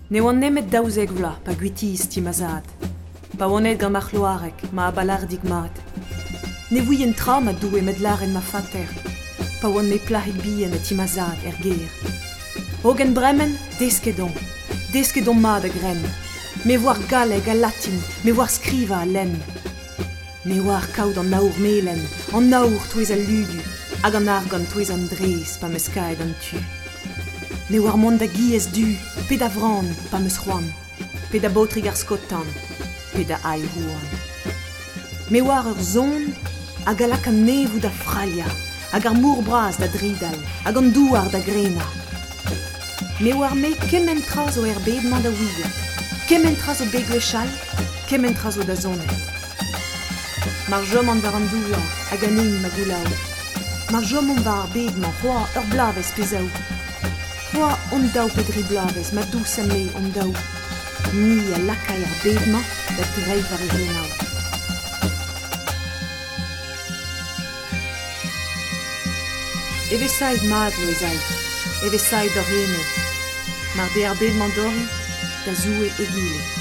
Ne oan nemet daouzeg vla, pa gwitiz ti mazad. Pa oanet gant ar c'hloarek, ma abalardig mat. Ne voien tra ma doue med laren ma fater. Pa oan me plahig bien e ti mazad ger. Hogen bremen, deskedon mat a gren. Me war galeg a latin, me war skriva a len. Me war kaout an aour melen, an aour touez a ludu, hag an argon touez an dres pa meus kaet an tu. Me war mont da giez du, pe da vran pa meus c'hoan, pe da botrig ar skotan, pe da ai rouan. Me war ur zon, hag a lak an nevou da fralia, hag ar mour bras da dridal, hag an douar da grena. Me war me kementraz o bedman da ouiet, kementraz o begwechal, kementraz o da zonet. Mar jom an var an douar, hag an ein ma goulao. Mar jom an var bedman, c'hoa ur blavez pezaou. C'hoa on daou pedri blavez, ma dous a me on daou. Ni a lakay ar bedman, da dreiv var e renao. Evesaid madlo ezaid, evesaid d'or hene. Mar de ar bedman dori, da zoue egile.